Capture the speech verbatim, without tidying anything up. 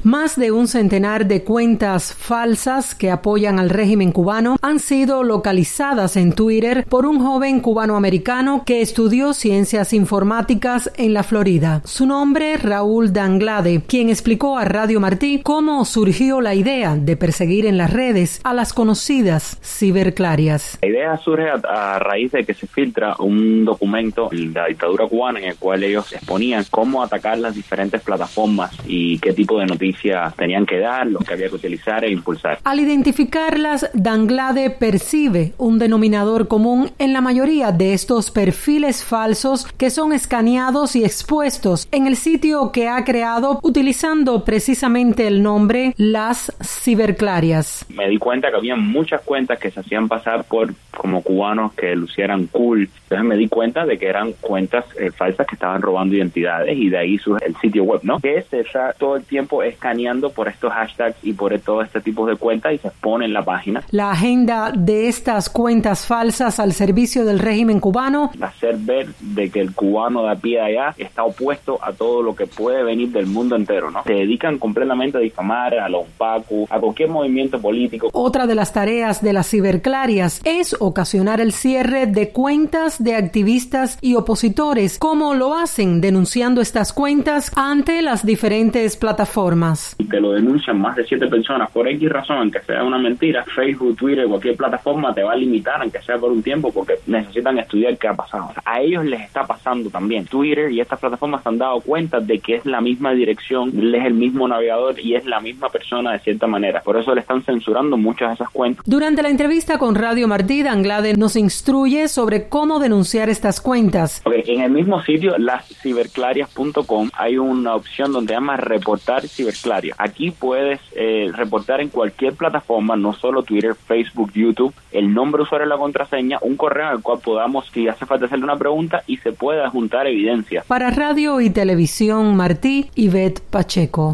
Más de un centenar de cuentas falsas que apoyan al régimen cubano han sido localizadas en Twitter por un joven cubanoamericano que estudió ciencias informáticas en la Florida. Su nombre, Raúl D'Anglade, quien explicó a Radio Martí cómo surgió la idea de perseguir en las redes a las conocidas ciberclarias. La idea surge a, a raíz de que se filtra un documento de la dictadura cubana en el cual ellos exponían cómo atacar las diferentes plataformas y qué tipo de noticias tenían que dar, lo que había que utilizar e impulsar. Al identificarlas, D'Anglade percibe un denominador común en la mayoría de estos perfiles falsos que son escaneados y expuestos en el sitio que ha creado utilizando precisamente el nombre Las Ciberclarias. Me di cuenta que había muchas cuentas que se hacían pasar por como cubanos que lucieran cool. Entonces me di cuenta de que eran cuentas eh, falsas que estaban robando identidades y de ahí surge el sitio web, ¿no? Que se está todo el tiempo escaneando por estos hashtags y por todo este tipo de cuentas y se pone en la página. La agenda de estas cuentas falsas al servicio del régimen cubano, hacer ver de que el cubano de a pie de allá está opuesto a todo lo que puede venir del mundo entero, ¿no? Se dedican completamente a difamar, a los opacos, a cualquier movimiento político. Otra de las tareas de las ciberclarias es ocasionar el cierre de cuentas de activistas y opositores, como lo hacen denunciando estas cuentas ante las diferentes plataformas. Y te lo denuncian más de siete personas por X razón, aunque sea una mentira. Facebook, Twitter, cualquier plataforma te va a limitar, aunque sea por un tiempo, porque necesitan estudiar qué ha pasado. A ellos les está pasando también. Twitter y estas plataformas se han dado cuenta de que es la misma dirección, es el mismo navegador y es la misma persona de cierta manera. Por eso le están censurando muchas de esas cuentas. Durante la entrevista con Radio Martí, D'Anglade nos instruye sobre cómo denunciar estas cuentas. Okay, en el mismo sitio, las ciberclarias punto com, hay una opción donde se llama reportar ciberclarias. Aquí puedes eh, reportar en cualquier plataforma, no solo Twitter, Facebook, YouTube, el nombre de usuario y la contraseña, un correo al cual podamos, si hace falta hacerle una pregunta, y se puede adjuntar evidencia. Para Radio y Televisión Martí, Ivette Pacheco.